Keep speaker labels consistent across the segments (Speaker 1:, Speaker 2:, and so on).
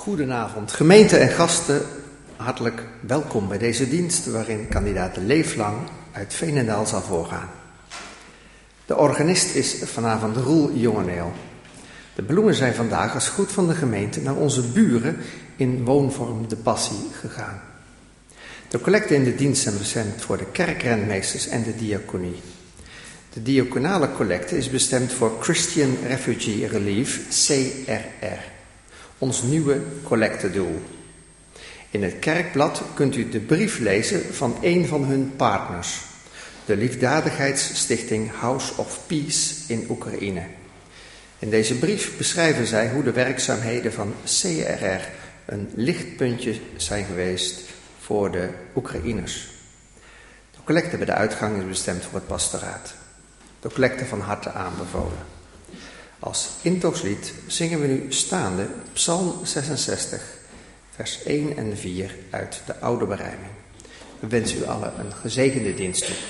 Speaker 1: Goedenavond, gemeente en gasten, hartelijk welkom bij deze dienst waarin kandidaat Leeflang uit Veenendaal zal voorgaan. De organist is vanavond Roel Jongeneel. De bloemen zijn vandaag als goed van de gemeente naar onze buren in woonvorm De Passie gegaan. De collecten in de dienst zijn bestemd voor de kerkrentmeesters en de diaconie. De diaconale collecte is bestemd voor Christian Refugee Relief, CRR, ons nieuwe collectedoel. In het kerkblad kunt u de brief lezen van een van hun partners, de liefdadigheidsstichting House of Peace in Oekraïne. In deze brief beschrijven zij hoe de werkzaamheden van CRR een lichtpuntje zijn geweest voor de Oekraïners. De collecte bij de uitgang is bestemd voor het pastoraat. De collecte van harte aanbevolen. Als intogslied zingen we nu staande Psalm 66, vers 1 en 4 uit de Oude Berijming. We wensen u allen een gezegende dienst toe.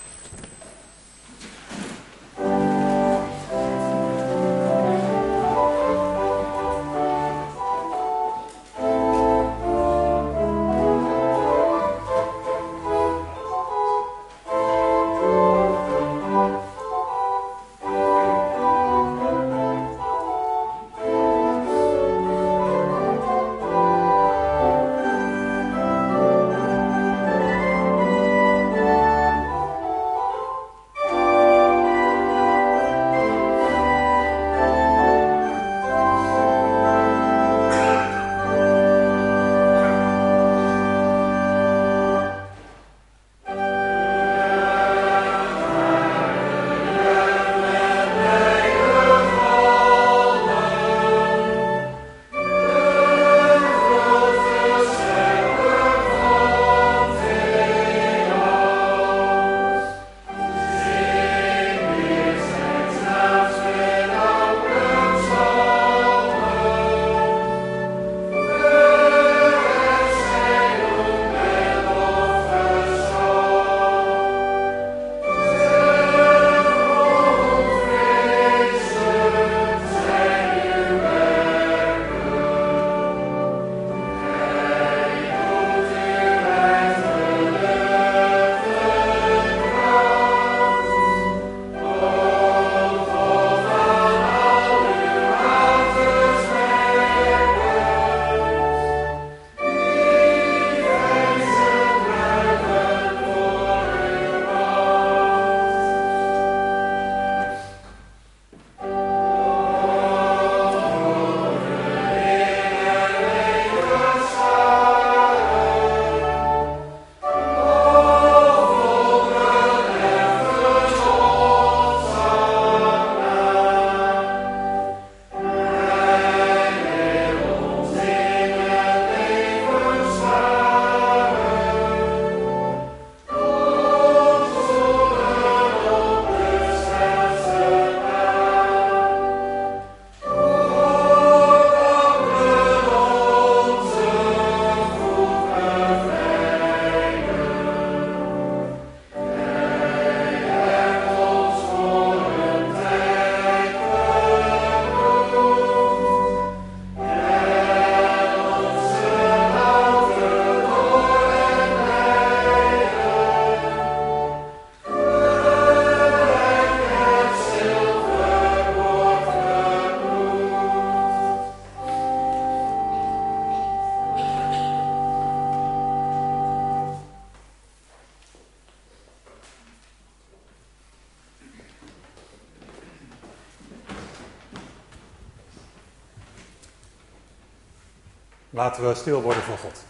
Speaker 2: Laten we stil worden voor God.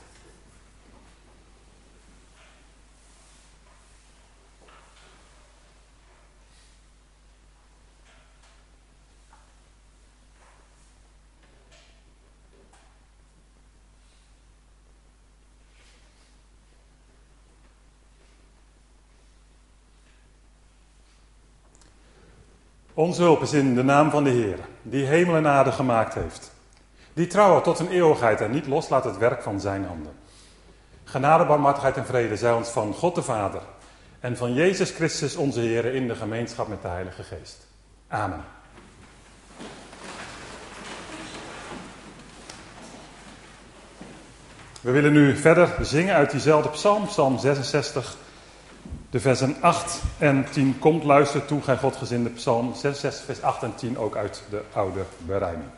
Speaker 2: Onze hulp is in de naam van de Heer, die hemel en aarde gemaakt heeft. Die trouwen tot een eeuwigheid en niet loslaat het werk van zijn handen. Genade, barmhartigheid en vrede zij ons van God de Vader en van Jezus Christus onze Heer in de gemeenschap met de Heilige Geest. Amen. We willen nu verder zingen uit diezelfde psalm, psalm 66, de versen 8 en 10. Komt, luister toe, gij Godgezinde, psalm 66, vers 8 en 10, ook uit de oude berijming.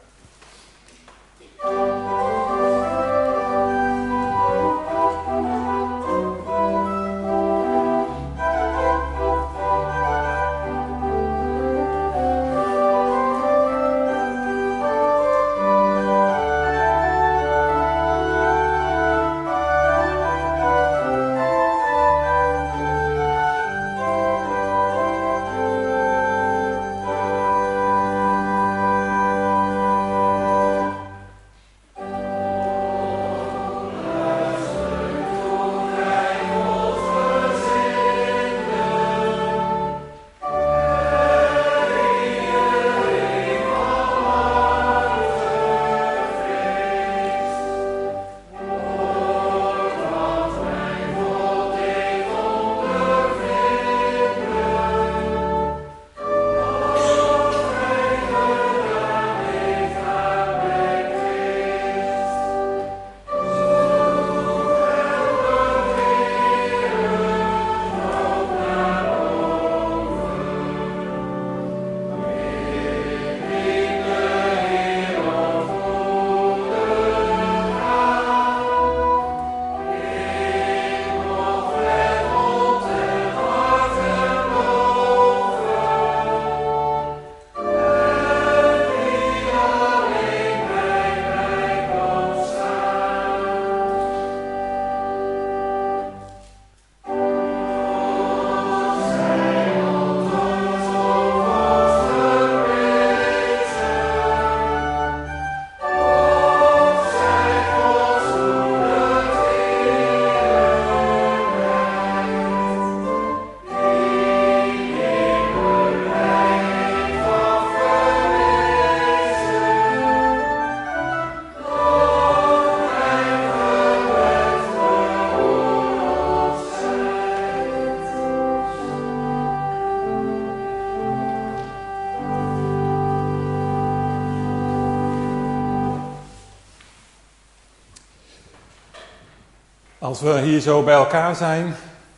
Speaker 2: Als we hier zo bij elkaar zijn,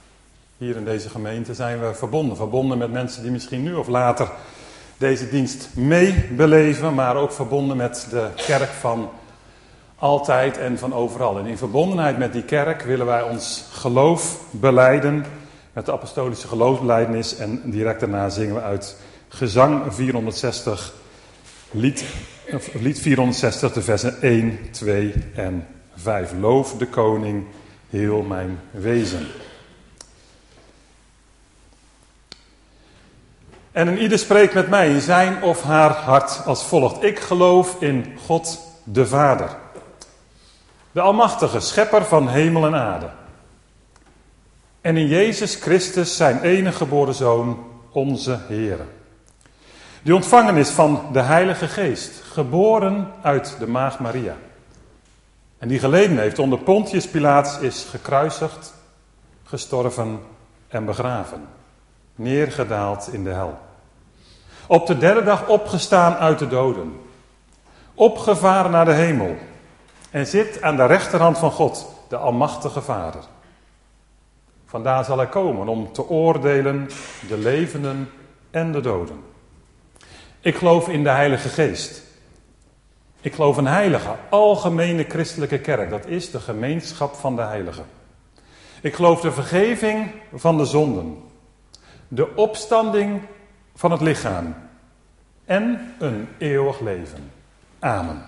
Speaker 2: hier in deze gemeente, zijn we verbonden. Verbonden met mensen die misschien nu of later deze dienst meebeleven, maar ook verbonden met de kerk van altijd en van overal. En in verbondenheid met die kerk willen wij ons geloof belijden met de apostolische geloofsbelijdenis. En direct daarna zingen we uit Gezang 460, lied 460, de versen 1, 2 en 5. Loof de koning, heel mijn wezen. En een ieder spreekt met mij in zijn of haar hart als volgt. Ik geloof in God de Vader, de almachtige schepper van hemel en aarde. En in Jezus Christus, zijn enige geboren Zoon, onze Heere. Die ontvangen is van de Heilige Geest, geboren uit de Maagd Maria. En die geleden heeft onder Pontius Pilatus, is gekruisigd, gestorven en begraven. Neergedaald in de hel. Op de derde dag opgestaan uit de doden. Opgevaren naar de hemel. En zit aan de rechterhand van God, de almachtige Vader. Vandaar zal hij komen om te oordelen de levenden en de doden. Ik geloof in de Heilige Geest. Ik geloof een heilige, algemene christelijke kerk. Dat is de gemeenschap van de heiligen. Ik geloof de vergeving van de zonden. De opstanding van het lichaam. En een eeuwig leven. Amen.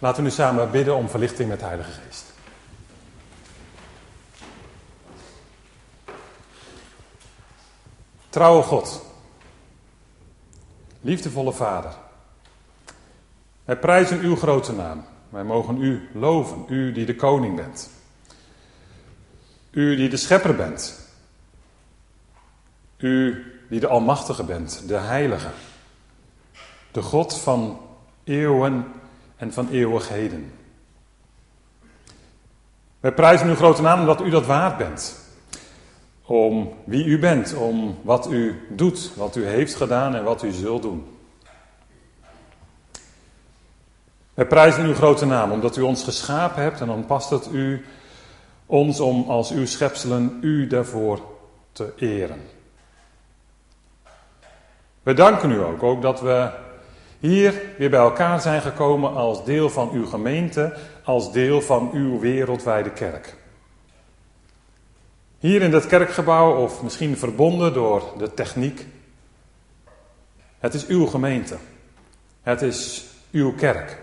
Speaker 2: Laten we nu samen bidden om verlichting met de Heilige Geest. Trouwe God, liefdevolle Vader, wij prijzen uw grote naam. Wij mogen u loven, u die de koning bent. U die de schepper bent. U die de almachtige bent, de heilige. De God van eeuwen en van eeuwigheden. Wij prijzen uw grote naam omdat u dat waard bent. Om wie u bent, om wat u doet, wat u heeft gedaan en wat u zult doen. Wij prijzen uw grote naam omdat u ons geschapen hebt en dan past het u ons om als uw schepselen u daarvoor te eren. We danken u ook dat we hier weer bij elkaar zijn gekomen als deel van uw gemeente, als deel van uw wereldwijde kerk. Hier in dit kerkgebouw of misschien verbonden door de techniek. Het is uw gemeente. Het is uw kerk.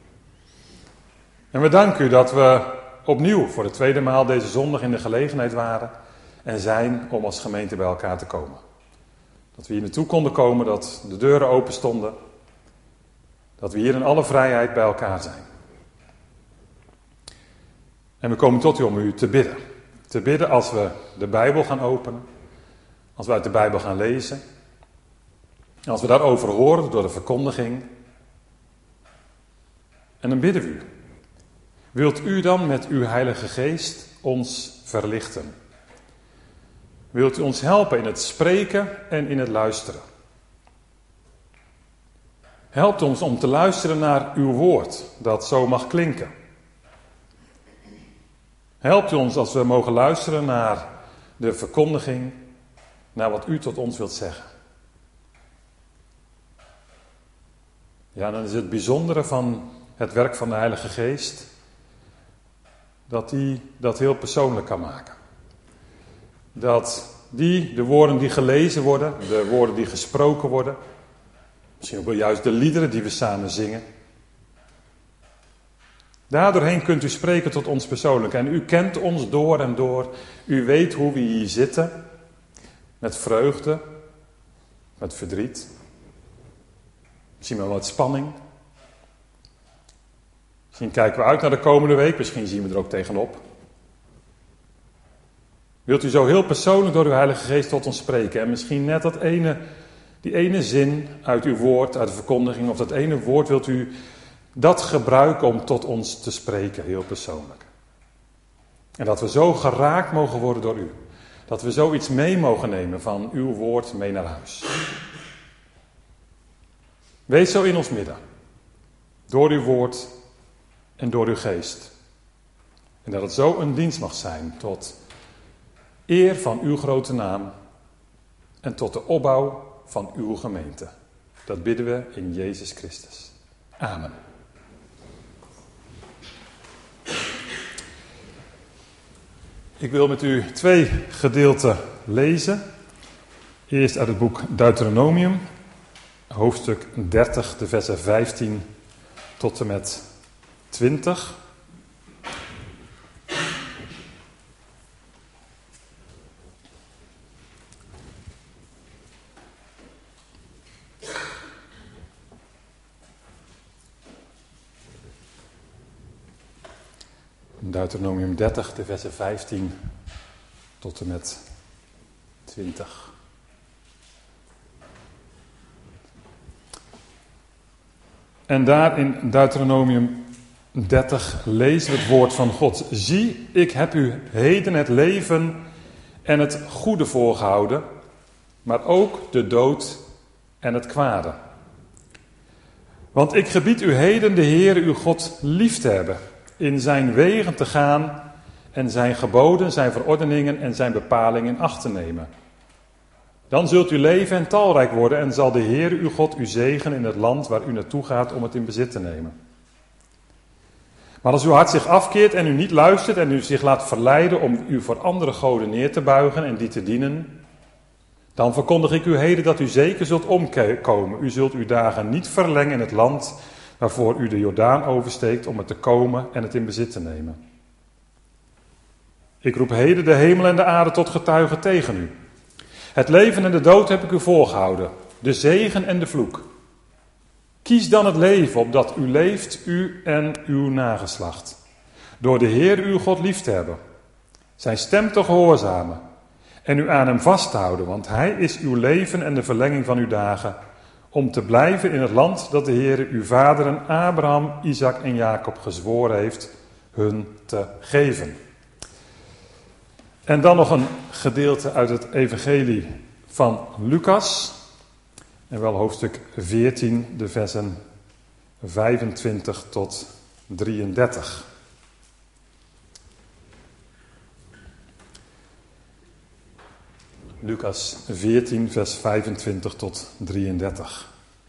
Speaker 2: En we danken u dat we opnieuw voor de tweede maal deze zondag in de gelegenheid waren en zijn om als gemeente bij elkaar te komen. Dat we hier naartoe konden komen, dat de deuren open stonden. Dat we hier in alle vrijheid bij elkaar zijn. En we komen tot u om u te bidden. Te bidden als we de Bijbel gaan openen. Als we uit de Bijbel gaan lezen. Als we daarover horen door de verkondiging. En dan bidden we u. Wilt u dan met uw Heilige Geest ons verlichten? Wilt u ons helpen in het spreken en in het luisteren? Helpt ons om te luisteren naar uw woord, dat zo mag klinken. Helpt u ons als we mogen luisteren naar de verkondiging, naar wat u tot ons wilt zeggen. Ja, dan is het bijzondere van het werk van de Heilige Geest, dat die dat heel persoonlijk kan maken. Dat de woorden die gelezen worden, de woorden die gesproken worden, misschien ook wel juist de liederen die we samen zingen. Daardoorheen kunt u spreken tot ons persoonlijk. En u kent ons door en door. U weet hoe we hier zitten. Met vreugde. Met verdriet. Misschien wel wat spanning. Misschien kijken we uit naar de komende week. Misschien zien we er ook tegenop. Wilt u zo heel persoonlijk door uw Heilige Geest tot ons spreken. En misschien net die ene zin uit uw woord, uit de verkondiging. Of dat ene woord wilt u dat gebruiken om tot ons te spreken, heel persoonlijk. En dat we zo geraakt mogen worden door u. Dat we zoiets mee mogen nemen van uw woord mee naar huis. Wees zo in ons midden. Door uw woord en door uw geest. En dat het zo een dienst mag zijn tot eer van uw grote naam. En tot de opbouw van uw gemeente. Dat bidden we in Jezus Christus. Amen. Ik wil met u 2 gedeelten lezen. Eerst uit het boek Deuteronomium, hoofdstuk 30, de versen 15 tot en met 20. Deuteronomium 30, de versen 15 tot en met 20. En daar in Deuteronomium 30 lezen we het woord van God. Zie, ik heb u heden het leven en het goede voorgehouden, maar ook de dood en het kwade. Want ik gebied u heden de Heere uw God lief te hebben, in zijn wegen te gaan en zijn geboden, zijn verordeningen en zijn bepalingen in acht te nemen. Dan zult u leven en talrijk worden en zal de Heere uw God u zegenen in het land waar u naartoe gaat om het in bezit te nemen. Maar als uw hart zich afkeert en u niet luistert en u zich laat verleiden om u voor andere goden neer te buigen en die te dienen, dan verkondig ik u heden dat u zeker zult omkomen. U zult uw dagen niet verlengen in het land waarvoor u de Jordaan oversteekt om er te komen en het in bezit te nemen. Ik roep heden de hemel en de aarde tot getuigen tegen u. Het leven en de dood heb ik u voorgehouden, de zegen en de vloek. Kies dan het leven, opdat u leeft, u en uw nageslacht. Door de Heer uw God lief te hebben, zijn stem te gehoorzamen en u aan hem vast te houden, want hij is uw leven en de verlenging van uw dagen, om te blijven in het land dat de Heer uw vaderen Abraham, Isaac en Jacob gezworen heeft hun te geven. En dan nog een gedeelte uit het evangelie van Lucas, en wel hoofdstuk 14, de versen 25 tot 33. Lucas 14, vers 25 tot 33.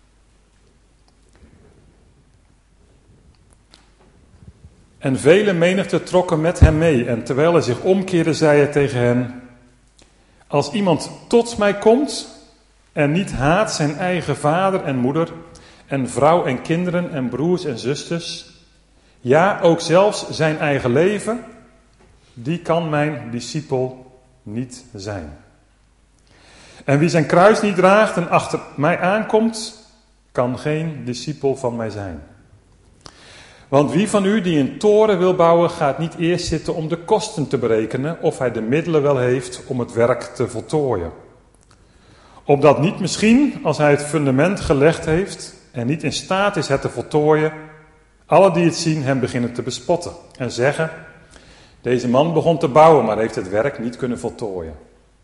Speaker 2: En vele menigte trokken met hem mee, en terwijl hij zich omkeerde, zei hij tegen hen: als iemand tot mij komt en niet haat zijn eigen vader en moeder en vrouw en kinderen en broers en zusters, ja, ook zelfs zijn eigen leven, die kan mijn discipel niet zijn. En wie zijn kruis niet draagt en achter mij aankomt, kan geen discipel van mij zijn. Want wie van u die een toren wil bouwen, gaat niet eerst zitten om de kosten te berekenen of hij de middelen wel heeft om het werk te voltooien. Opdat niet misschien, als hij het fundament gelegd heeft en niet in staat is het te voltooien, alle die het zien hem beginnen te bespotten en zeggen: deze man begon te bouwen, maar heeft het werk niet kunnen voltooien.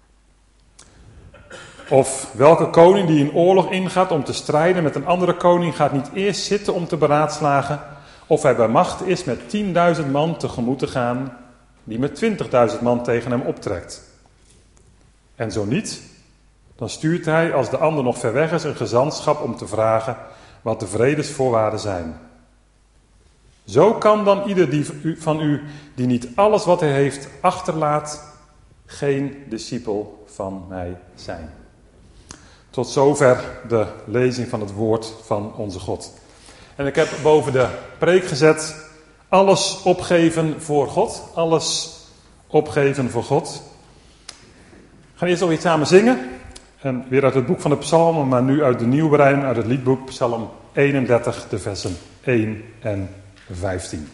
Speaker 2: Of welke koning die in oorlog ingaat om te strijden met een andere koning, gaat niet eerst zitten om te beraadslagen of hij bij macht is met 10.000 man tegemoet te gaan, die met 20.000 man tegen hem optrekt. En zo niet, dan stuurt hij, als de ander nog ver weg is, een gezantschap om te vragen wat de vredesvoorwaarden zijn. Zo kan dan ieder van u die niet alles wat hij heeft achterlaat, geen discipel van mij zijn. Tot zover de lezing van het woord van onze God. En ik heb boven de preek gezet: alles opgeven voor God. Alles opgeven voor God. We gaan eerst nog iets samen zingen. En weer uit het boek van de Psalmen, maar nu uit de Nieuwbrein, uit het liedboek Psalm 31, de versen 1 en 15.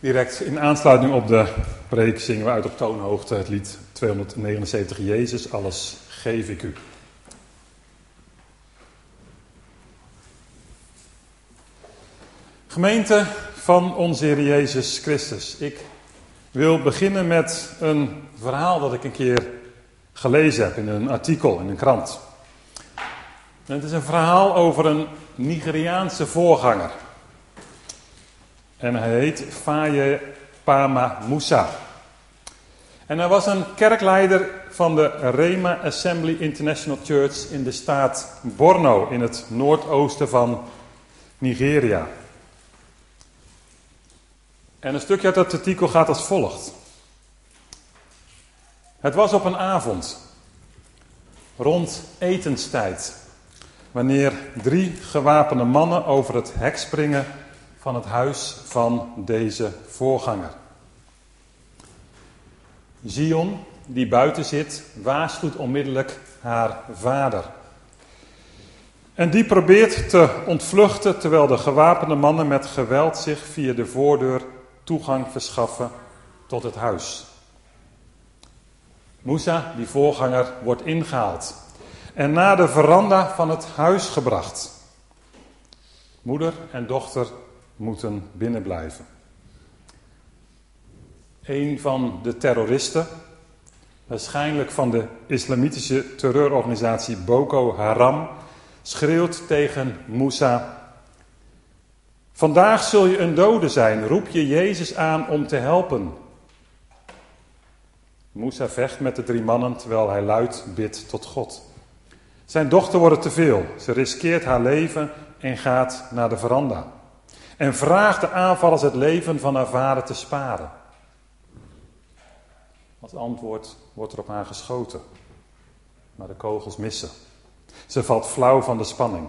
Speaker 2: Direct in aansluiting op de preek zingen we uit op toonhoogte het lied 279 Jezus, alles geef ik u. Gemeente van onze Heer Jezus Christus. Ik wil beginnen met een verhaal dat ik een keer gelezen heb in een artikel in een krant. En het is een verhaal over een Nigeriaanse voorganger. En hij heet Faye Pama Musa. En hij was een kerkleider van de Rhema Assembly International Church in de staat Borno in het noordoosten van Nigeria. En een stukje uit dat artikel gaat als volgt. Het was op een avond, rond etenstijd, wanneer 3 gewapende mannen over het hek springen van het huis van deze voorganger. Zion, die buiten zit, waarschuwt onmiddellijk haar vader. En die probeert te ontvluchten terwijl de gewapende mannen met geweld zich via de voordeur toegang verschaffen tot het huis. Musa, die voorganger, wordt ingehaald en naar de veranda van het huis gebracht. Moeder en dochter moeten binnenblijven. Een van de terroristen, waarschijnlijk van de islamitische terreurorganisatie Boko Haram, schreeuwt tegen Musa: vandaag zul je een dode zijn, roep je Jezus aan om te helpen. Musa vecht met de 3 mannen terwijl hij luid bidt tot God. Zijn dochter wordt het te veel. Ze riskeert haar leven en gaat naar de veranda. En vraagt de aanvallers het leven van haar vader te sparen. Als antwoord wordt er op haar geschoten. Maar de kogels missen. Ze valt flauw van de spanning.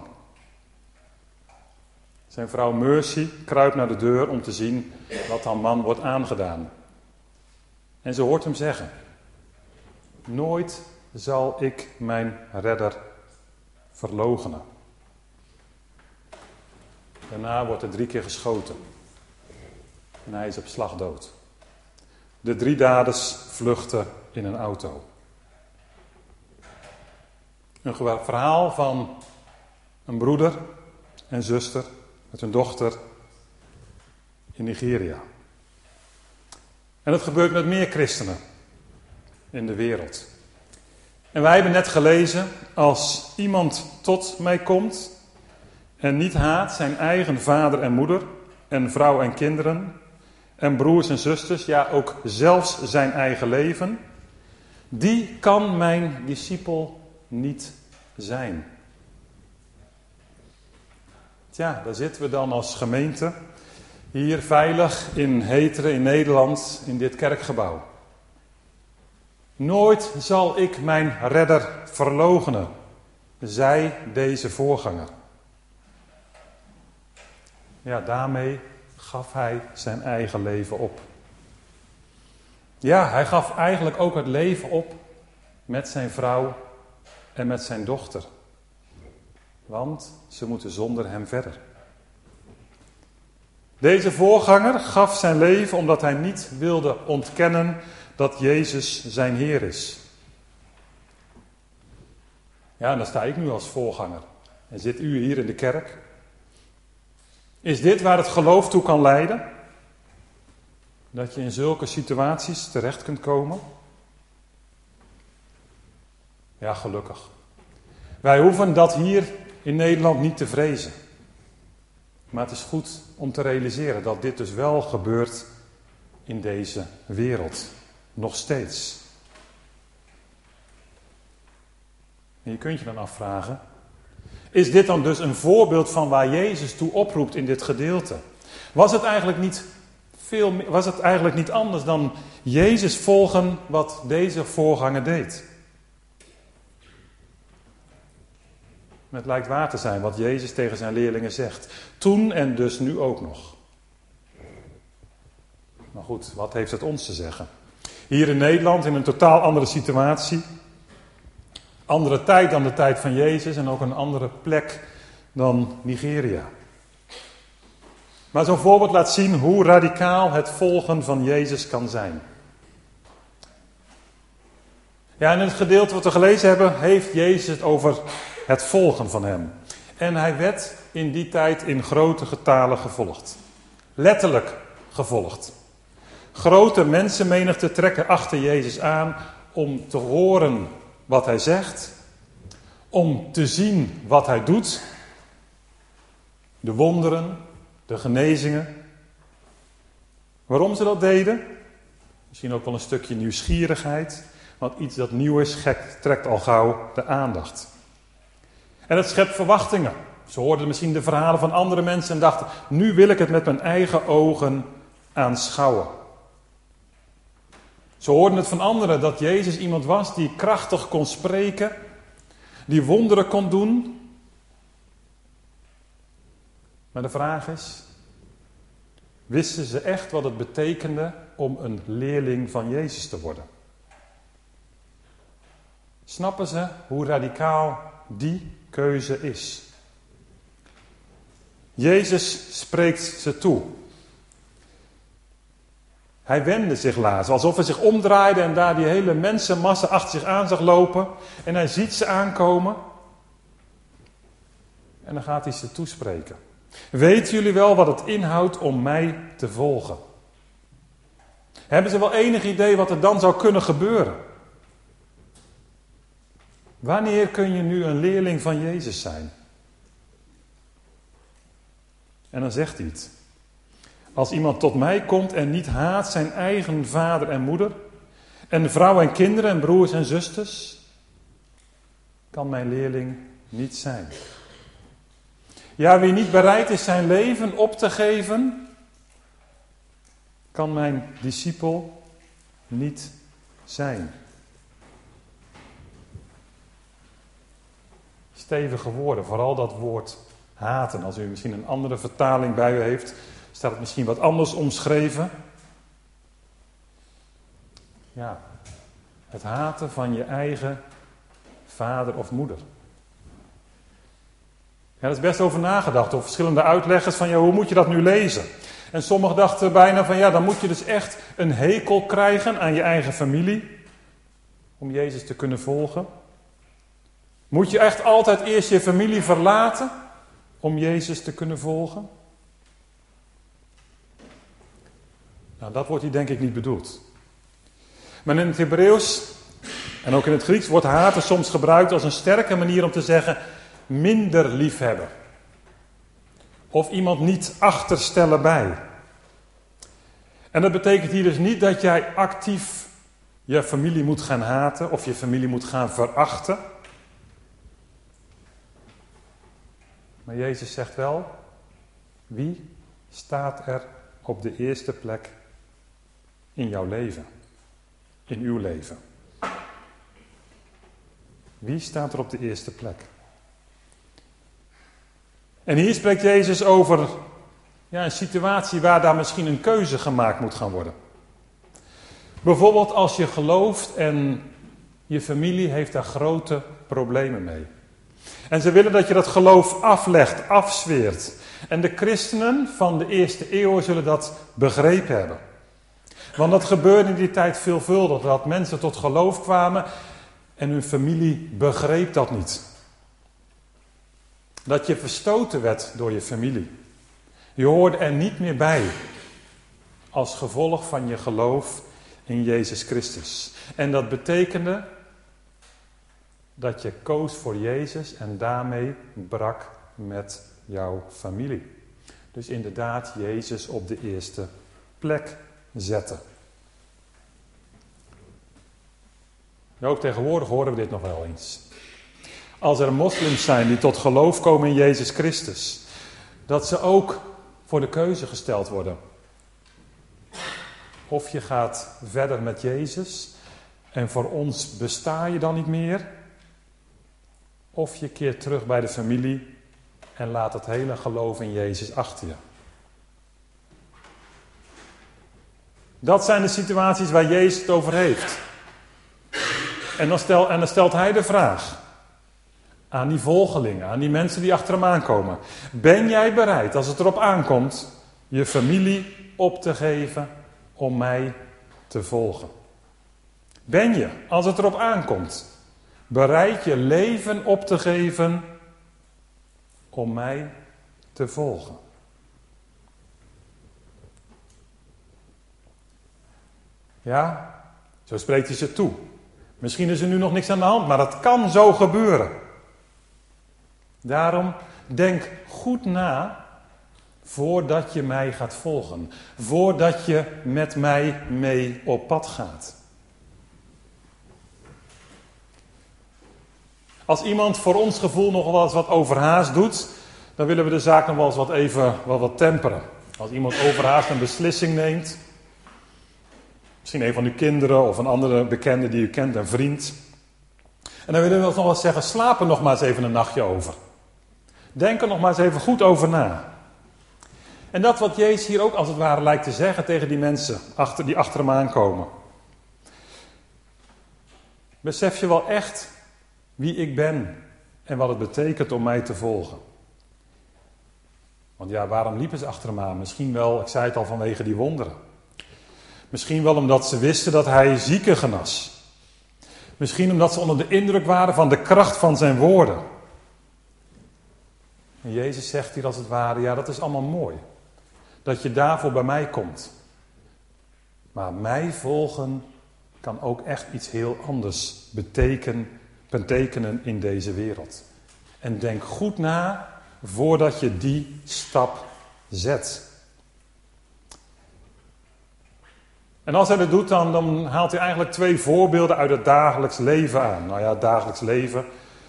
Speaker 2: Zijn vrouw Mercy kruipt naar de deur om te zien wat haar man wordt aangedaan. En ze hoort hem zeggen: nooit zal ik mijn redder verloochenen. Daarna wordt er 3 keer geschoten. En hij is op slag dood. De 3 daders vluchten in een auto. Een verhaal van een broeder en zuster met hun dochter in Nigeria. En dat gebeurt met meer christenen in de wereld. En wij hebben net gelezen: als iemand tot mij komt en niet haat zijn eigen vader en moeder en vrouw en kinderen en broers en zusters, ja ook zelfs zijn eigen leven, die kan mijn discipel niet zijn. Tja, daar zitten we dan als gemeente, hier veilig in Heteren in Nederland, in dit kerkgebouw. Nooit zal ik mijn redder verloochenen, zei deze voorganger. Ja, daarmee gaf hij zijn eigen leven op. Ja, hij gaf eigenlijk ook het leven op met zijn vrouw en met zijn dochter. Want ze moeten zonder hem verder. Deze voorganger gaf zijn leven omdat hij niet wilde ontkennen dat Jezus zijn Heer is. Ja, en dan sta ik nu als voorganger. En zit u hier in de kerk. Is dit waar het geloof toe kan leiden? Dat je in zulke situaties terecht kunt komen? Ja, gelukkig. Wij hoeven dat hier in Nederland niet te vrezen. Maar het is goed om te realiseren dat dit dus wel gebeurt in deze wereld. Nog steeds. En je kunt je dan afvragen: is dit dan dus een voorbeeld van waar Jezus toe oproept in dit gedeelte? Was het eigenlijk niet anders dan Jezus volgen wat deze voorganger deed? Het lijkt waar te zijn wat Jezus tegen zijn leerlingen zegt. Toen en dus nu ook nog. Maar goed, wat heeft het ons te zeggen? Hier in Nederland in een totaal andere situatie. Andere tijd dan de tijd van Jezus en ook een andere plek dan Nigeria. Maar zo'n voorbeeld laat zien hoe radicaal het volgen van Jezus kan zijn. Ja, in het gedeelte wat we gelezen hebben, heeft Jezus het over het volgen van hem. En hij werd in die tijd in grote getalen gevolgd. Letterlijk gevolgd. Grote mensenmenigten trekken achter Jezus aan om te horen wat hij zegt. Om te zien wat hij doet. De wonderen, de genezingen. Waarom ze dat deden? Misschien ook wel een stukje nieuwsgierigheid. Want iets dat nieuw is, trekt al gauw de aandacht. En het schept verwachtingen. Ze hoorden misschien de verhalen van andere mensen en dachten, nu wil ik het met mijn eigen ogen aanschouwen. Ze hoorden het van anderen dat Jezus iemand was die krachtig kon spreken, die wonderen kon doen. Maar de vraag is, wisten ze echt wat het betekende om een leerling van Jezus te worden? Snappen ze hoe radicaal die keuze is? Jezus spreekt ze toe. Hij wendde zich laatst, alsof hij zich omdraaide en daar die hele mensenmassa achter zich aan zag lopen. En hij ziet ze aankomen. En dan gaat hij ze toespreken. Weten jullie wel wat het inhoudt om mij te volgen? Hebben ze wel enig idee wat er dan zou kunnen gebeuren? Wanneer kun je nu een leerling van Jezus zijn? En dan zegt hij het. Als iemand tot mij komt en niet haat zijn eigen vader en moeder, en vrouw en kinderen en broers en zusters, kan mijn leerling niet zijn. Ja, wie niet bereid is zijn leven op te geven, kan mijn discipel niet zijn. Stevige woorden, vooral dat woord haten. Als u misschien een andere vertaling bij u heeft, staat het misschien wat anders omschreven. Ja, het haten van je eigen vader of moeder. Ja, daar is best over nagedacht, door verschillende uitleggers van, ja, hoe moet je dat nu lezen? En sommigen dachten bijna van, ja, dan moet je dus echt een hekel krijgen aan je eigen familie, om Jezus te kunnen volgen. Moet je echt altijd eerst je familie verlaten, om Jezus te kunnen volgen? Nou, dat wordt hier denk ik niet bedoeld. Maar in het Hebreeuws, en ook in het Grieks, wordt haten soms gebruikt als een sterke manier om te zeggen minder liefhebben. Of iemand niet achterstellen bij. En dat betekent hier dus niet dat jij actief je familie moet gaan haten of je familie moet gaan verachten. Maar Jezus zegt wel, wie staat er op de eerste plek in jouw leven? In uw leven. Wie staat er op de eerste plek? En hier spreekt Jezus over een situatie waar daar misschien een keuze gemaakt moet gaan worden. Bijvoorbeeld als je gelooft en je familie heeft daar grote problemen mee. En ze willen dat je dat geloof aflegt, afzweert. En de christenen van de eerste eeuw zullen dat begrepen hebben. Want dat gebeurde in die tijd veelvuldig, dat mensen tot geloof kwamen en hun familie begreep dat niet. Dat je verstoten werd door je familie. Je hoorde er niet meer bij als gevolg van je geloof in Jezus Christus. En dat betekende dat je koos voor Jezus en daarmee brak met jouw familie. Dus inderdaad Jezus op de eerste plek zetten. Ja, ook tegenwoordig horen we dit nog wel eens. Als er moslims zijn die tot geloof komen in Jezus Christus, dat ze ook voor de keuze gesteld worden. Of je gaat verder met Jezus en voor ons besta je dan niet meer. Of je keert terug bij de familie en laat het hele geloof in Jezus achter je. Dat zijn de situaties waar Jezus het over heeft. En dan stelt hij de vraag aan die volgelingen, aan die mensen die achter hem aankomen. Ben jij bereid, als het erop aankomt, je familie op te geven om mij te volgen? Ben je, als het erop aankomt, bereid je leven op te geven om mij te volgen? Ja, zo spreekt hij ze toe. Misschien is er nu nog niks aan de hand, maar dat kan zo gebeuren. Daarom denk goed na voordat je mij gaat volgen. Voordat je met mij mee op pad gaat. Als iemand voor ons gevoel nog wel eens wat overhaast doet, dan willen we de zaak nog wel eens wat temperen. Als iemand overhaast een beslissing neemt, misschien een van uw kinderen of een andere bekende die u kent, een vriend. En dan willen we nog wel eens zeggen, slaap er nog maar eens even een nachtje over. Denk er nog maar eens even goed over na. En dat wat Jezus hier ook als het ware lijkt te zeggen tegen die mensen die achter hem aankomen. Besef je wel echt wie ik ben en wat het betekent om mij te volgen? Want ja, waarom liepen ze achter hem aan? Misschien wel, ik zei het al, vanwege die wonderen. Misschien wel omdat ze wisten dat hij zieken genas. Misschien omdat ze onder de indruk waren van de kracht van zijn woorden. En Jezus zegt hier als het ware, ja, dat is allemaal mooi. Dat je daarvoor bij mij komt. Maar mij volgen kan ook echt iets heel anders betekenen in deze wereld. En denk goed na voordat je die stap zet. En als hij dat doet, dan haalt hij eigenlijk 2 voorbeelden uit het dagelijks leven aan. Nou ja, het dagelijks leven.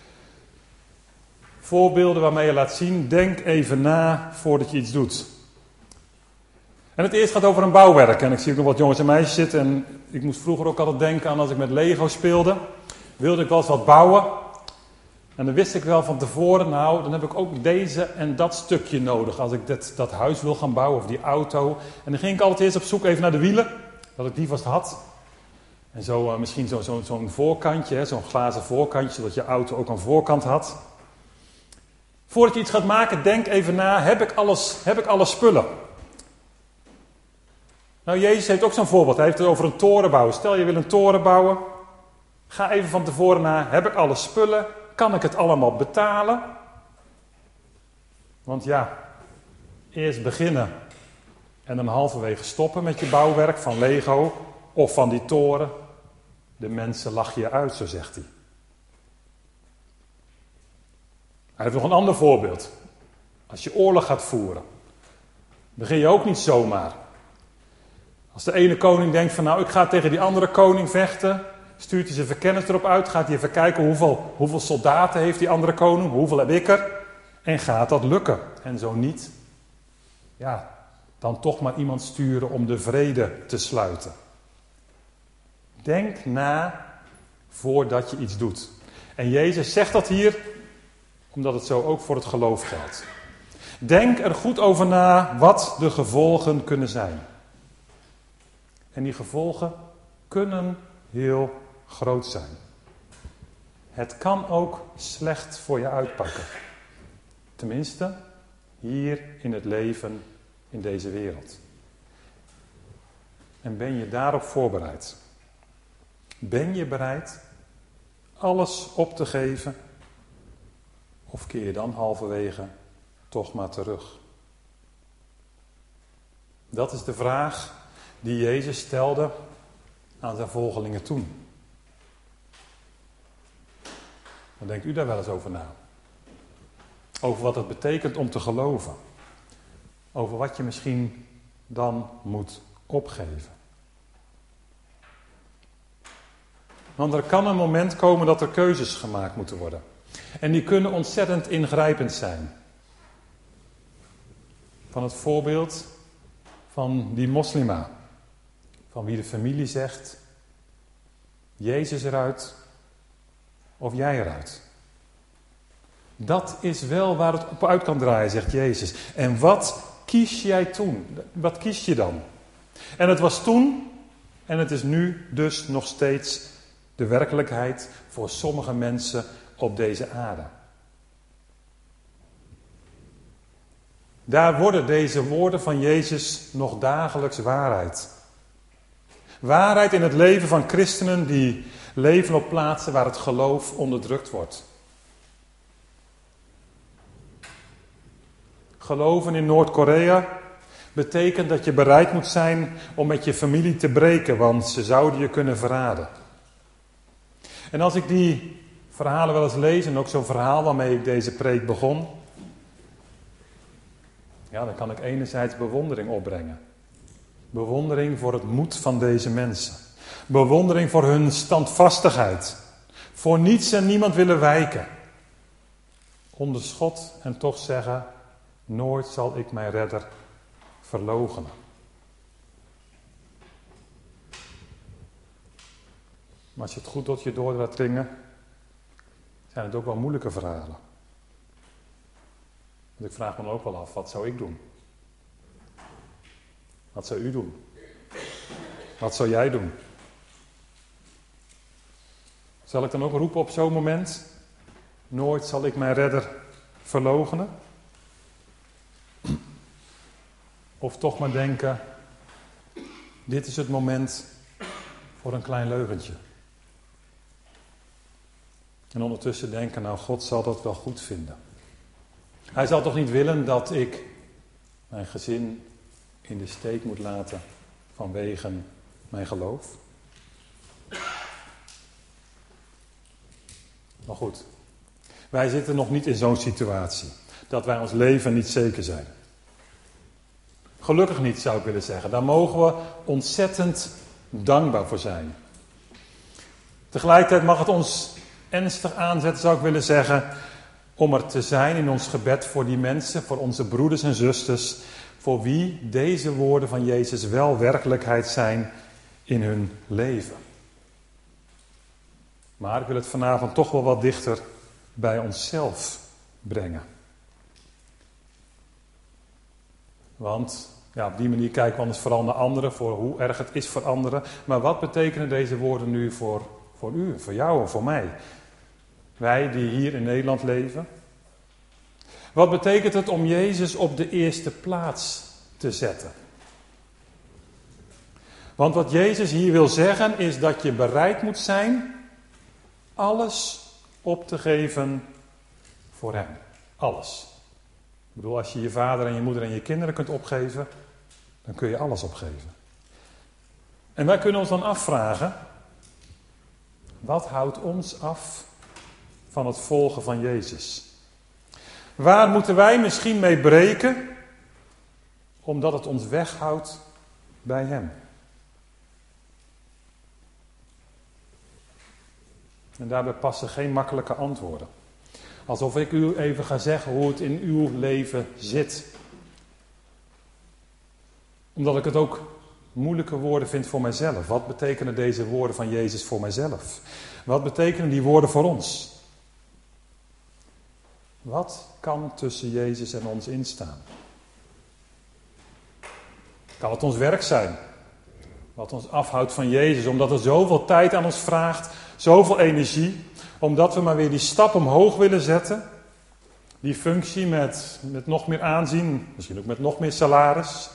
Speaker 2: Voorbeelden waarmee je laat zien, denk even na voordat je iets doet. En het eerste gaat over een bouwwerk. En ik zie ook nog wat jongens en meisjes zitten. En ik moest vroeger ook altijd denken aan als ik met Lego speelde. Wilde ik wel eens wat bouwen. En dan wist ik wel van tevoren, nou, dan heb ik ook deze en dat stukje nodig. Als ik dat huis wil gaan bouwen of die auto. En dan ging ik altijd eerst op zoek even naar de wielen. Dat ik die vast had. En zo misschien zo'n voorkantje, zo'n glazen voorkantje, zodat je auto ook een voorkant had. Voordat je iets gaat maken, denk even na, heb ik alle spullen? Nou, Jezus heeft ook zo'n voorbeeld. Hij heeft het over een toren bouwen. Stel, je wil een toren bouwen. Ga even van tevoren na, heb ik alle spullen? Kan ik het allemaal betalen? Want ja, eerst beginnen en dan halverwege stoppen met je bouwwerk van Lego of van die toren. De mensen lachen je uit, zo zegt hij. Hij heeft nog een ander voorbeeld. Als je oorlog gaat voeren, begin je ook niet zomaar. Als de ene koning denkt van nou, ik ga tegen die andere koning vechten, stuurt hij zijn verkenners erop uit, gaat hij even kijken hoeveel soldaten heeft die andere koning, hoeveel heb ik er, en gaat dat lukken. En zo niet, ja, dan toch maar iemand sturen om de vrede te sluiten. Denk na voordat je iets doet. En Jezus zegt dat hier, omdat het zo ook voor het geloof geldt. Denk er goed over na wat de gevolgen kunnen zijn. En die gevolgen kunnen heel groot zijn. Het kan ook slecht voor je uitpakken. Tenminste, hier in het leven in deze wereld. En ben je daarop voorbereid? Ben je bereid alles op te geven? Of keer je dan halverwege toch maar terug? Dat is de vraag die Jezus stelde aan zijn volgelingen toen. Dan denkt u daar wel eens over na. Over wat het betekent om te geloven. Over wat je misschien dan moet opgeven. Want er kan een moment komen dat er keuzes gemaakt moeten worden. En die kunnen ontzettend ingrijpend zijn. Van het voorbeeld van die moslima. Van wie de familie zegt, Jezus eruit of jij eruit. Dat is wel waar het op uit kan draaien, zegt Jezus. En wat kies jij toen? Wat kies je dan? En het was toen, en het is nu dus nog steeds de werkelijkheid voor sommige mensen op deze aarde. Daar worden deze woorden van Jezus nog dagelijks waarheid. Waarheid in het leven van christenen die leven op plaatsen waar het geloof onderdrukt wordt. Geloven in Noord-Korea betekent dat je bereid moet zijn om met je familie te breken, want ze zouden je kunnen verraden. En als ik die verhalen wel eens lees, en ook zo'n verhaal waarmee ik deze preek begon, ja, dan kan ik enerzijds bewondering opbrengen. Bewondering voor het moed van deze mensen. Bewondering voor hun standvastigheid. Voor niets en niemand willen wijken. Onder schot en toch zeggen, nooit zal ik mijn redder verloochenen. Maar als je het goed tot je door laat dringen, zijn het ook wel moeilijke verhalen. Want ik vraag me dan ook wel af, wat zou ik doen? Wat zou u doen? Wat zou jij doen? Zal ik dan ook roepen op zo'n moment? Nooit zal ik mijn redder verloochenen? Of toch maar denken, dit is het moment voor een klein leugentje. En ondertussen denken, nou God zal dat wel goed vinden. Hij zal toch niet willen dat ik mijn gezin in de steek moet laten vanwege mijn geloof? Maar goed, wij zitten nog niet in zo'n situatie dat wij ons leven niet zeker zijn. Gelukkig niet, zou ik willen zeggen. Daar mogen we ontzettend dankbaar voor zijn. Tegelijkertijd mag het ons ernstig aanzetten, zou ik willen zeggen, om er te zijn in ons gebed voor die mensen, voor onze broeders en zusters, voor wie deze woorden van Jezus wel werkelijkheid zijn in hun leven. Maar ik wil het vanavond toch wel wat dichter bij onszelf brengen. Want ja, op die manier kijken we anders vooral naar anderen, voor hoe erg het is voor anderen. Maar wat betekenen deze woorden nu voor u, voor jou en voor mij? Wij die hier in Nederland leven. Wat betekent het om Jezus op de eerste plaats te zetten? Want wat Jezus hier wil zeggen is dat je bereid moet zijn alles op te geven voor Hem. Alles. Ik bedoel, als je je vader en je moeder en je kinderen kunt opgeven, dan kun je alles opgeven. En wij kunnen ons dan afvragen, wat houdt ons af van het volgen van Jezus? Waar moeten wij misschien mee breken, omdat het ons weghoudt bij Hem? En daarbij passen geen makkelijke antwoorden. Alsof ik u even ga zeggen hoe het in uw leven zit. Omdat ik het ook moeilijke woorden vind voor mijzelf. Wat betekenen deze woorden van Jezus voor mijzelf? Wat betekenen die woorden voor ons? Wat kan tussen Jezus en ons instaan? Kan het ons werk zijn? Wat ons afhoudt van Jezus, omdat het zoveel tijd aan ons vraagt, zoveel energie, omdat we maar weer die stap omhoog willen zetten. Die functie met nog meer aanzien, misschien ook met nog meer salaris.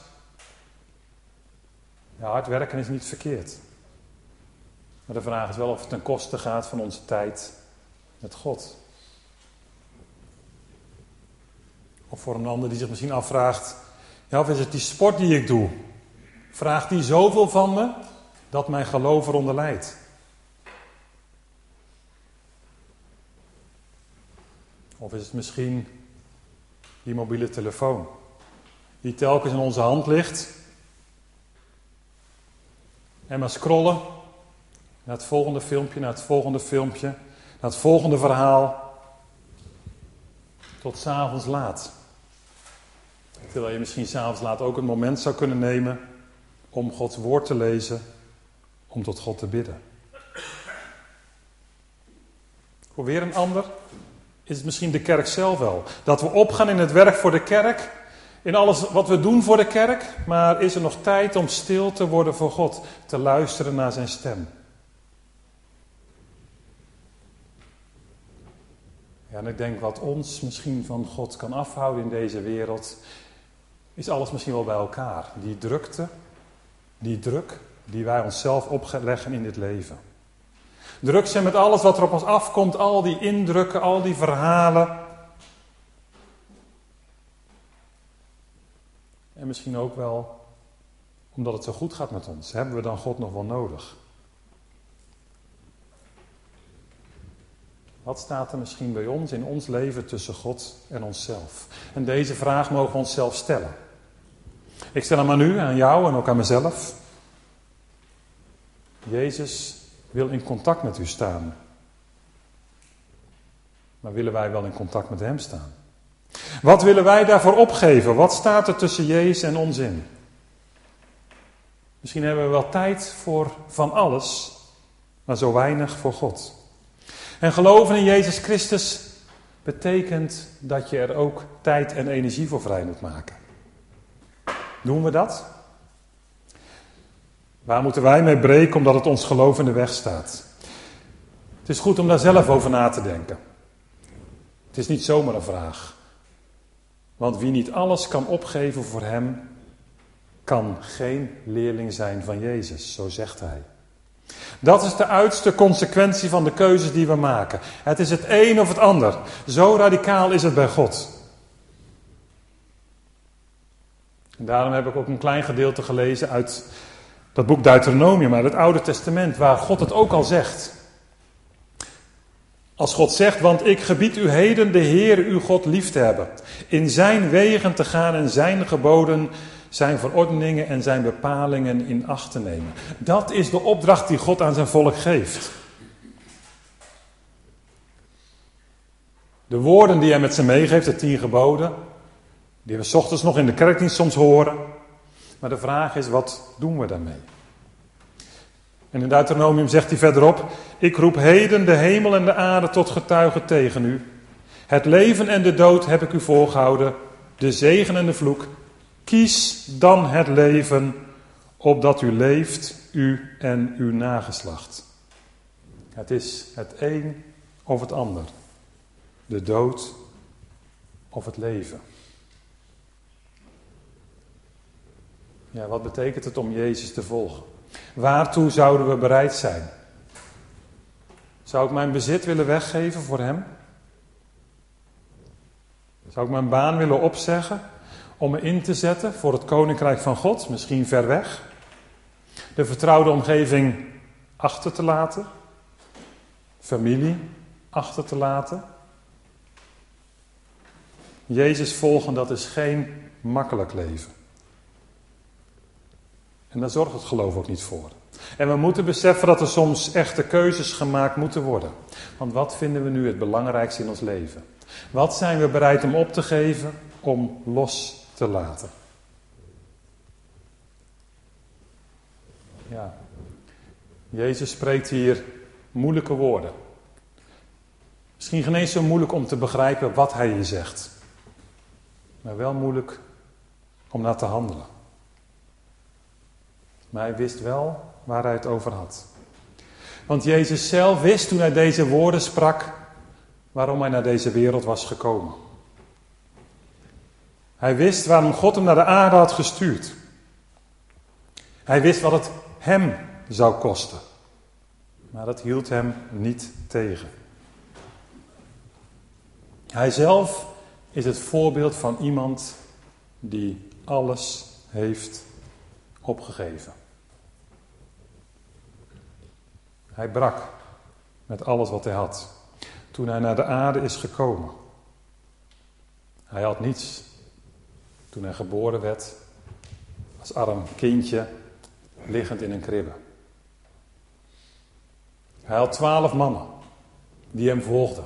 Speaker 2: Ja, hard werken is niet verkeerd. Maar de vraag is wel of het ten koste gaat van onze tijd met God. Of voor een ander die zich misschien afvraagt, ja, of is het die sport die ik doe? Vraagt die zoveel van me dat mijn geloof eronder lijdt? Of is het misschien die mobiele telefoon die telkens in onze hand ligt en maar scrollen naar het volgende filmpje, naar het volgende filmpje, naar het volgende verhaal tot 's avonds laat. Terwijl je misschien 's avonds laat ook een moment zou kunnen nemen om Gods woord te lezen, om tot God te bidden. Voor weer een ander is het misschien de kerk zelf wel. Dat we opgaan in het werk voor de kerk, in alles wat we doen voor de kerk, maar is er nog tijd om stil te worden voor God, te luisteren naar zijn stem. Ja, en ik denk wat ons misschien van God kan afhouden in deze wereld, is alles misschien wel bij elkaar. Die drukte, die druk die wij onszelf opleggen in dit leven. Druk zijn met alles wat er op ons afkomt, al die indrukken, al die verhalen. En misschien ook wel omdat het zo goed gaat met ons. Hebben we dan God nog wel nodig? Wat staat er misschien bij ons in ons leven tussen God en onszelf? En deze vraag mogen we onszelf stellen. Ik stel hem aan u, aan jou en ook aan mezelf. Jezus wil in contact met u staan. Maar willen wij wel in contact met hem staan? Wat willen wij daarvoor opgeven? Wat staat er tussen Jezus en ons in? Misschien hebben we wel tijd voor van alles, maar zo weinig voor God. En geloven in Jezus Christus betekent dat je er ook tijd en energie voor vrij moet maken. Doen we dat? Waar moeten wij mee breken omdat het ons geloof in de weg staat? Het is goed om daar zelf over na te denken. Het is niet zomaar een vraag. Want wie niet alles kan opgeven voor hem, kan geen leerling zijn van Jezus, zo zegt hij. Dat is de uiterste consequentie van de keuzes die we maken. Het is het een of het ander. Zo radicaal is het bij God. En daarom heb ik ook een klein gedeelte gelezen uit dat boek Deuteronomium, uit het Oude Testament, waar God het ook al zegt. Als God zegt, want ik gebied u heden de Heere uw God lief te hebben, in zijn wegen te gaan en zijn geboden, zijn verordeningen en zijn bepalingen in acht te nemen. Dat is de opdracht die God aan zijn volk geeft. De woorden die hij met ze meegeeft, de 10 geboden, die we 's ochtends nog in de kerkdienst soms horen. Maar de vraag is, wat doen we daarmee? En in Deuteronomium zegt hij verderop, ik roep heden de hemel en de aarde tot getuigen tegen u. Het leven en de dood heb ik u voorgehouden, de zegen en de vloek. Kies dan het leven, opdat u leeft, u en uw nageslacht. Het is het een of het ander. De dood of het leven. Ja, wat betekent het om Jezus te volgen? Waartoe zouden we bereid zijn? Zou ik mijn bezit willen weggeven voor hem? Zou ik mijn baan willen opzeggen om me in te zetten voor het koninkrijk van God, misschien ver weg? De vertrouwde omgeving achter te laten? Familie achter te laten? Jezus volgen, dat is geen makkelijk leven. En daar zorgt het geloof ook niet voor. En we moeten beseffen dat er soms echte keuzes gemaakt moeten worden. Want wat vinden we nu het belangrijkste in ons leven? Wat zijn we bereid om op te geven, om los te laten? Ja, Jezus spreekt hier moeilijke woorden. Misschien geen eens zo moeilijk om te begrijpen wat hij je zegt. Maar wel moeilijk om naar te handelen. Maar hij wist wel waar hij het over had. Want Jezus zelf wist toen hij deze woorden sprak, waarom hij naar deze wereld was gekomen. Hij wist waarom God hem naar de aarde had gestuurd. Hij wist wat het hem zou kosten. Maar dat hield hem niet tegen. Hij zelf is het voorbeeld van iemand die alles heeft opgegeven. Hij brak met alles wat hij had toen hij naar de aarde is gekomen. Hij had niets toen hij geboren werd als arm kindje liggend in een kribbe. Hij had 12 mannen die hem volgden.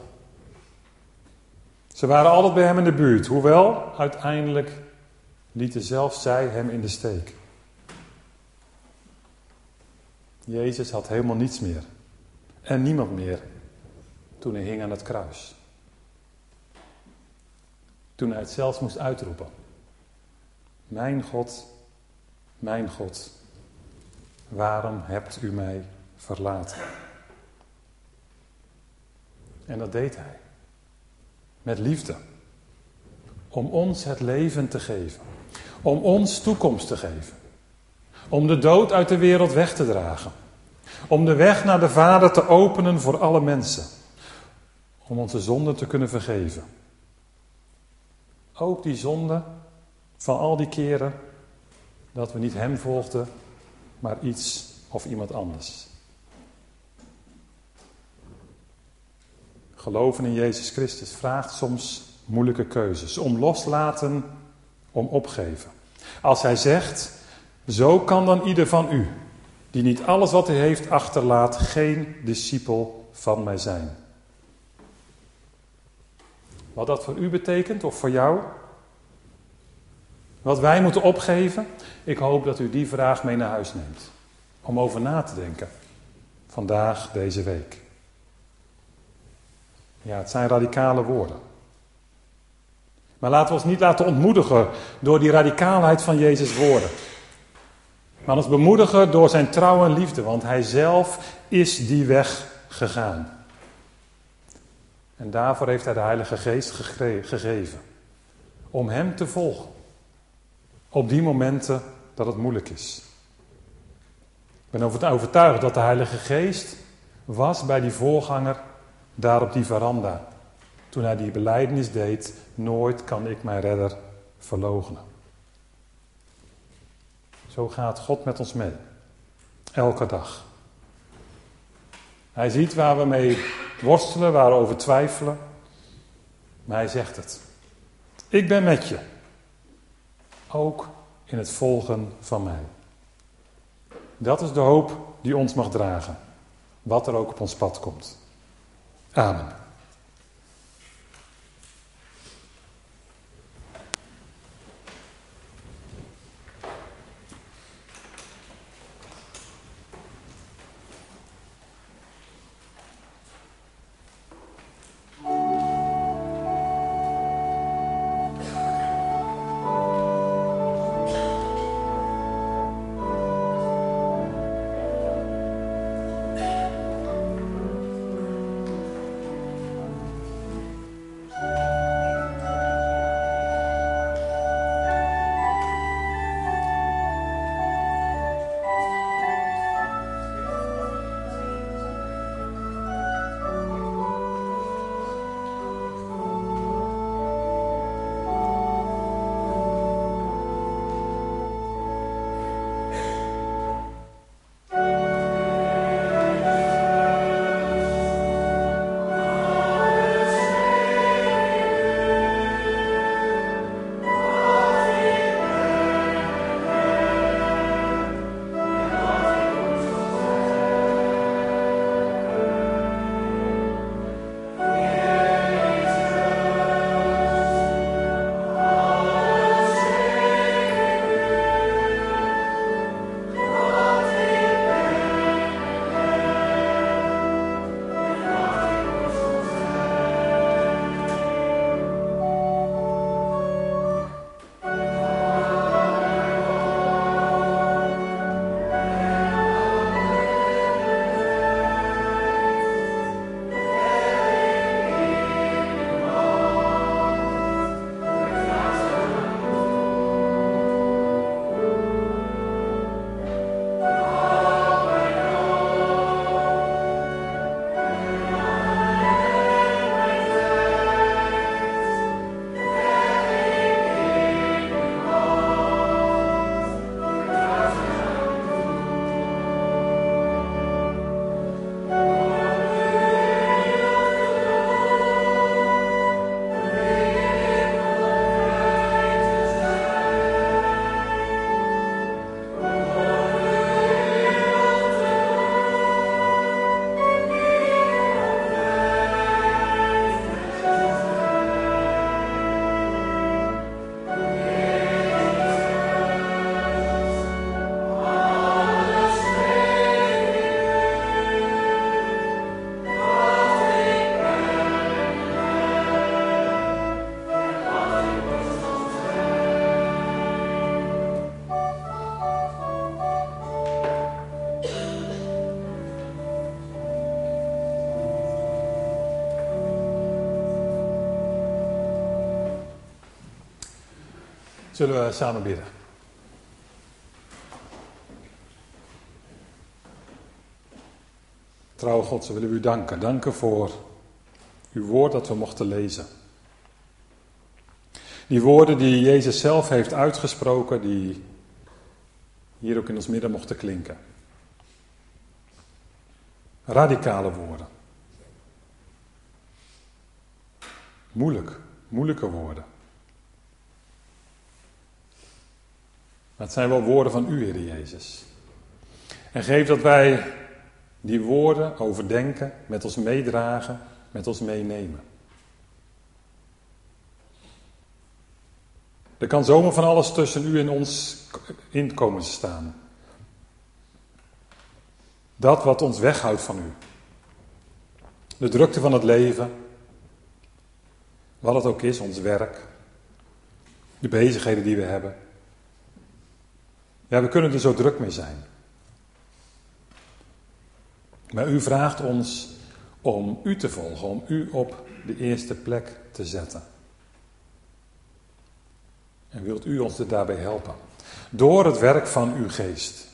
Speaker 2: Ze waren altijd bij hem in de buurt, hoewel uiteindelijk lieten zelfs zij hem in de steek. Jezus had helemaal niets meer en niemand meer toen hij hing aan het kruis. Toen hij het zelfs moest uitroepen. Mijn God, waarom hebt u mij verlaten? En dat deed hij. Met liefde. Om ons het leven te geven. om ons toekomst te geven. Om de dood uit de wereld weg te dragen. Om de weg naar de Vader te openen voor alle mensen. Om onze zonden te kunnen vergeven. Ook die zonde van al die keren dat we niet hem volgden, maar iets of iemand anders. Geloven in Jezus Christus vraagt soms moeilijke keuzes. Om loslaten, om opgeven. Als hij zegt, zo kan dan ieder van u, die niet alles wat hij heeft achterlaat, geen discipel van mij zijn. Wat dat voor u betekent, of voor jou, wat wij moeten opgeven, ik hoop dat u die vraag mee naar huis neemt. Om over na te denken. Vandaag, deze week. Ja, het zijn radicale woorden. Maar laten we ons niet laten ontmoedigen door die radicaalheid van Jezus' woorden. Maar ons bemoedigen door zijn trouw en liefde, want hij zelf is die weg gegaan. En daarvoor heeft hij de Heilige Geest gegeven. Om hem te volgen. Op die momenten dat het moeilijk is. Ik ben overtuigd dat de Heilige Geest was bij die voorganger daar op die veranda. Toen hij die belijdenis deed, nooit kan ik mijn redder verloochenen. Zo gaat God met ons mee. Elke dag. Hij ziet waar we mee worstelen, waar we over twijfelen. Maar hij zegt het. Ik ben met je. Ook in het volgen van mij. Dat is de hoop die ons mag dragen. Wat er ook op ons pad komt. Amen. Zullen we samen bidden? Trouwe God, we willen u danken. Danken voor uw woord dat we mochten lezen. Die woorden die Jezus zelf heeft uitgesproken, die hier ook in ons midden mochten klinken. Radicale woorden. Moeilijke woorden. Maar het zijn wel woorden van u, Heer Jezus. En geef dat wij die woorden overdenken, met ons meedragen, met ons meenemen. Er kan zomaar van alles tussen u en ons in komen te staan. Dat wat ons weghoudt van u. De drukte van het leven. Wat het ook is, ons werk. De bezigheden die we hebben. Ja, we kunnen er zo druk mee zijn. Maar u vraagt ons om u te volgen, om u op de eerste plek te zetten. En wilt u ons er daarbij helpen? Door het werk van uw geest.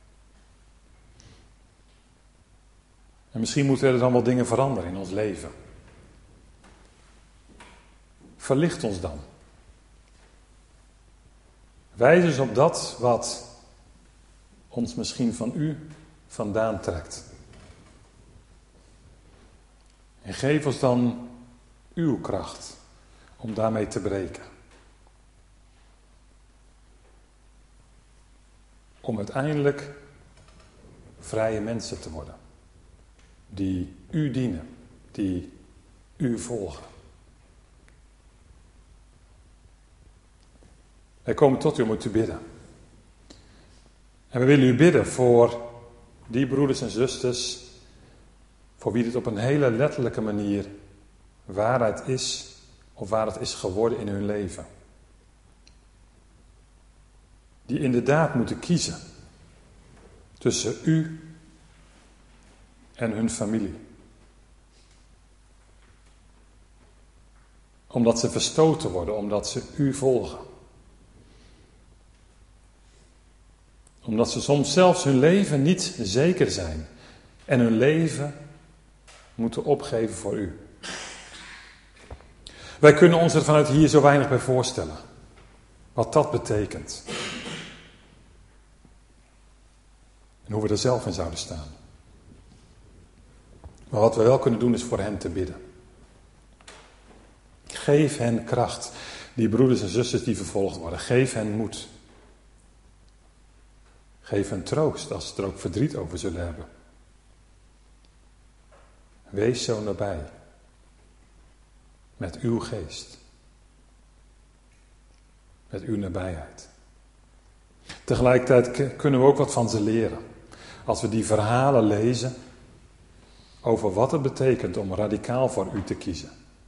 Speaker 2: En misschien moeten er dan wel dingen veranderen in ons leven. Verlicht ons dan. Wijs ons op dat wat ons misschien van u vandaan trekt. En geef ons dan uw kracht om daarmee te breken. Om uiteindelijk vrije mensen te worden. Die u dienen, die u volgen. Wij komen tot u om u te bidden. En we willen u bidden voor die broeders en zusters, voor wie dit op een hele letterlijke manier waarheid is, of waar het is geworden in hun leven. Die inderdaad moeten kiezen tussen u en hun familie. Omdat ze verstoten worden, omdat ze u volgen. Omdat ze soms zelfs hun leven niet zeker zijn en hun leven moeten opgeven voor u. Wij kunnen ons er vanuit hier zo weinig bij voorstellen. Wat dat betekent. En hoe we er zelf in zouden staan. Maar wat we wel kunnen doen is voor hen te bidden. Geef hen kracht. Die broeders en zusters die vervolgd worden. Geef hen moed. Geef hen troost als ze er ook verdriet over zullen hebben. Wees zo nabij. Met uw geest. Met uw nabijheid. Tegelijkertijd kunnen we ook wat van ze leren. Als we die verhalen lezen over wat het betekent om radicaal voor u te kiezen.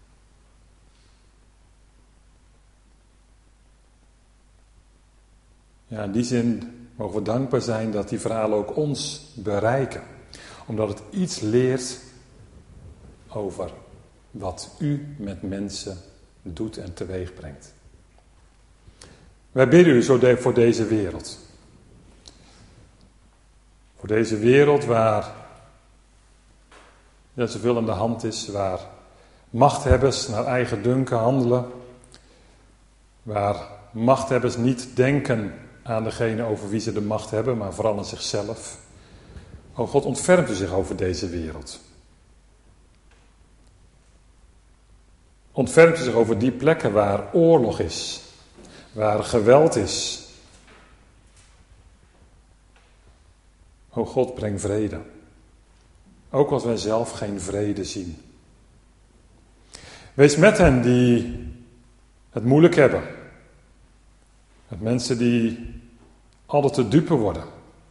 Speaker 2: Ja, in die zin mogen we dankbaar zijn dat die verhalen ook ons bereiken. Omdat het iets leert over wat u met mensen doet en teweeg brengt. Wij bidden u zo voor deze wereld. Voor deze wereld waar zoveel aan de hand is, waar machthebbers naar eigen dunken handelen, waar machthebbers niet denken aan degene over wie ze de macht hebben, maar vooral aan zichzelf. O God, ontfermt u zich over deze wereld. Ontfermt u zich over die plekken waar oorlog is, waar geweld is. O God, breng vrede. Ook als wij zelf geen vrede zien. Wees met hen die het moeilijk hebben. Met mensen die altijd te dupe worden.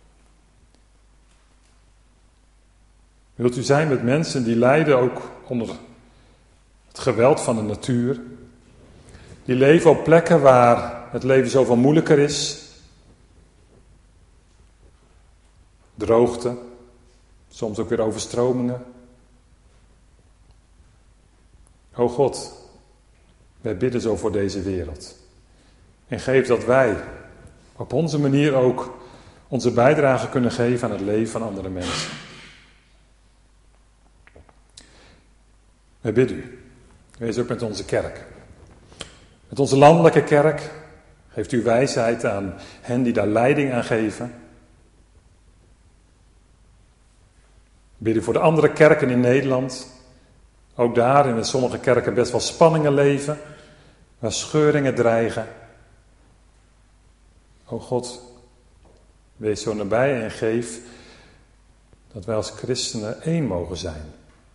Speaker 2: Wilt u zijn met mensen die lijden ook onder het geweld van de natuur. Die leven op plekken waar het leven zoveel moeilijker is. Droogte, soms ook weer overstromingen. O God, wij bidden zo voor deze wereld. En geef dat wij op onze manier ook onze bijdrage kunnen geven aan het leven van andere mensen. Wij bidden u. Wees ook met onze kerk. Met onze landelijke kerk. Geeft u wijsheid aan hen die daar leiding aan geven. Bidden voor de andere kerken in Nederland. Ook daar in sommige kerken best wel spanningen leven. Waar scheuringen dreigen. O God, wees zo nabij en geef dat wij als christenen één mogen zijn.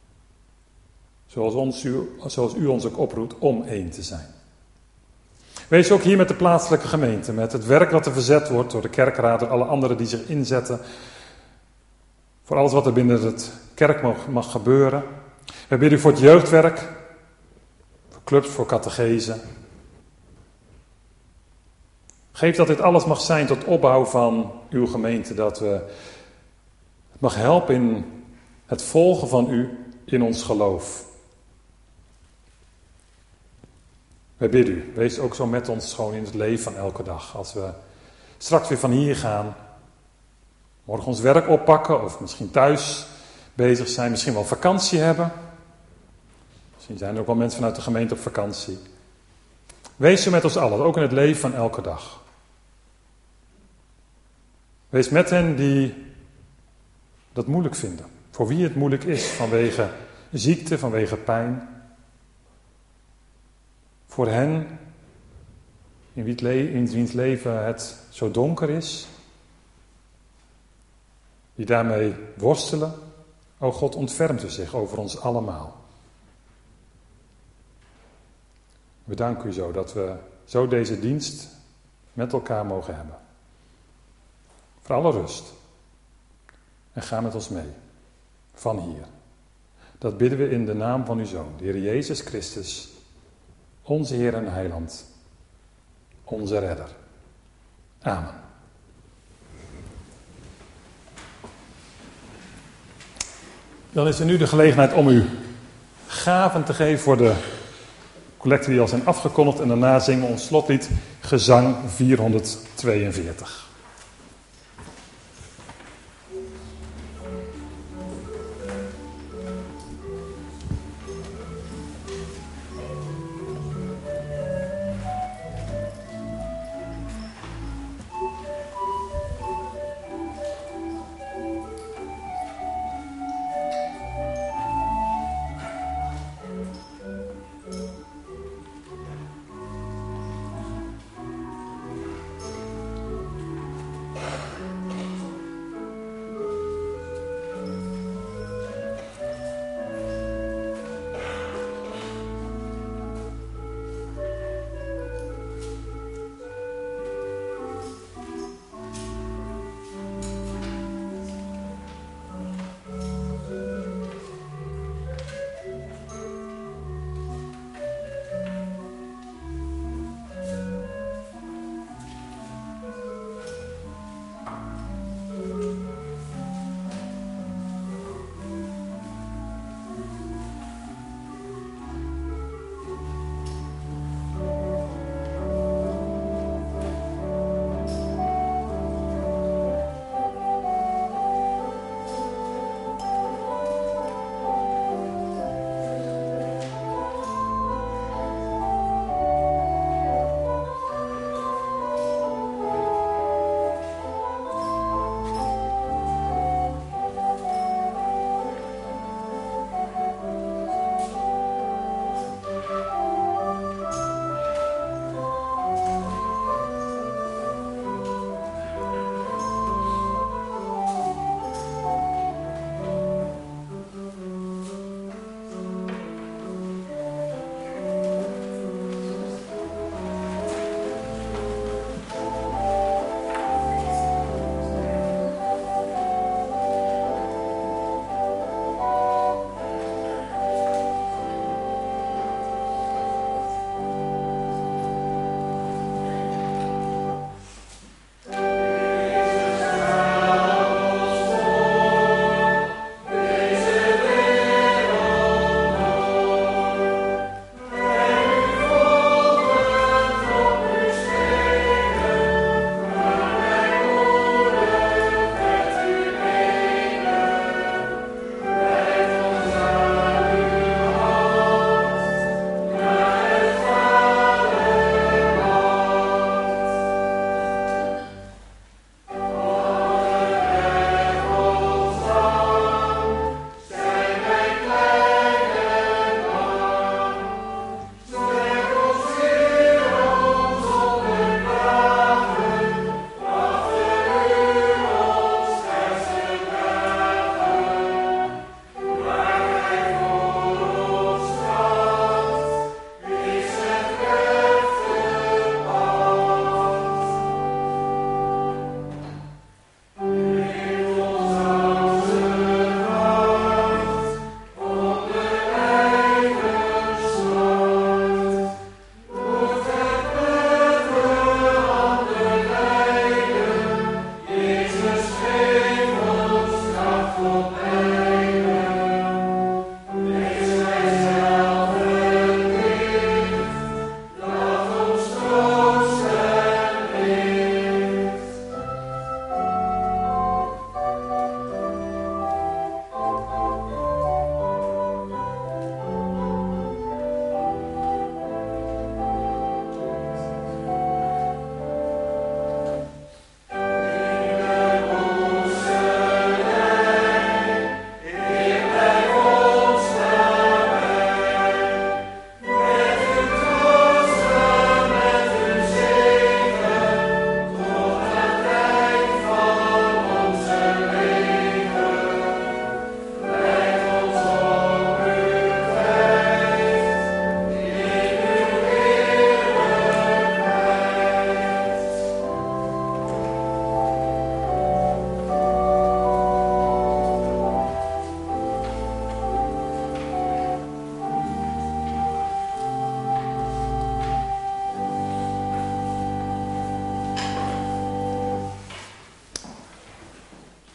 Speaker 2: Zoals u ons ook oproept om één te zijn. Wees ook hier met de plaatselijke gemeente, met het werk dat er verzet wordt door de kerkraad en alle anderen die zich inzetten. Voor alles wat er binnen het kerk mag gebeuren. We bidden u voor het jeugdwerk, voor clubs, voor catechese. Geef dat dit alles mag zijn tot opbouw van uw gemeente, dat we het mag helpen in het volgen van u in ons geloof. Wij bidden u, wees ook zo met ons gewoon in het leven van elke dag. Als we straks weer van hier gaan, morgen ons werk oppakken of misschien thuis bezig zijn, misschien wel vakantie hebben. Misschien zijn er ook wel mensen vanuit de gemeente op vakantie. Wees zo met ons allen, ook in het leven van elke dag. Wees met hen die dat moeilijk vinden. Voor wie het moeilijk is vanwege ziekte, vanwege pijn. Voor hen in wiens leven het zo donker is. Die daarmee worstelen. O God, ontfermt u zich over ons allemaal. We danken u zo dat we zo deze dienst met elkaar mogen hebben. Voor alle rust. En ga met ons mee. Van hier. Dat bidden we in de naam van uw Zoon, de Heer Jezus Christus. Onze Heer en Heiland. Onze Redder. Amen. Dan is er nu de gelegenheid om u gaven te geven voor de collecten die al zijn afgekondigd. En daarna zingen we ons slotlied Gezang 442.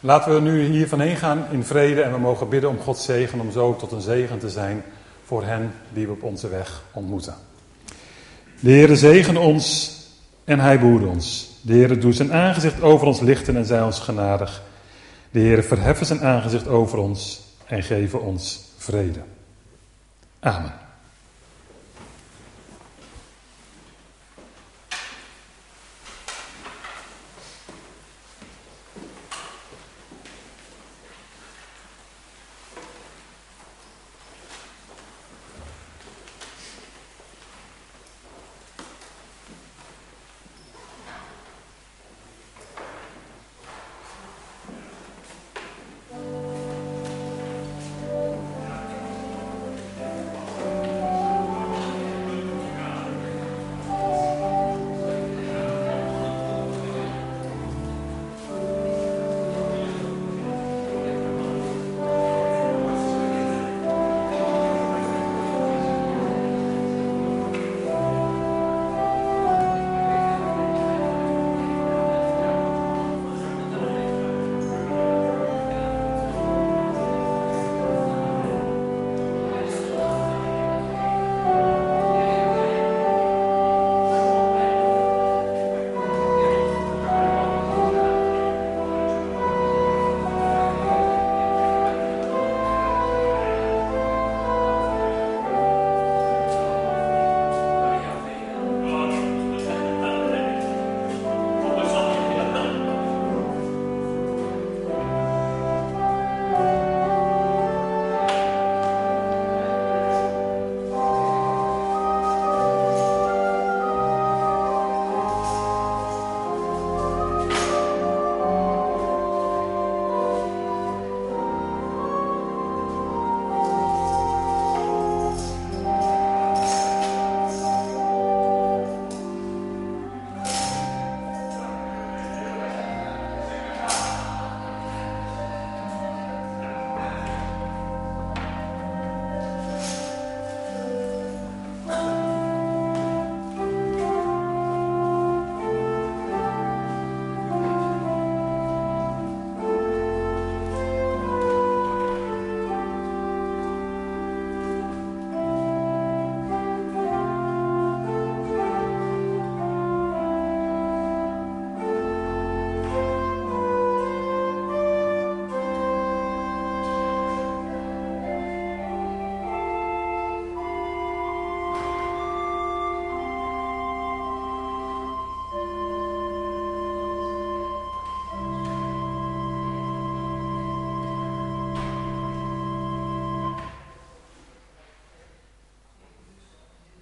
Speaker 2: Laten we nu hier van heen gaan in vrede en we mogen bidden om Gods zegen, om zo tot een zegen te zijn voor hen die we op onze weg ontmoeten. De Heere zegene ons en hij behoede ons. De Heere doet zijn aangezicht over ons lichten en zij ons genadig. De Heere verheffen zijn aangezicht over ons en geven ons vrede. Amen.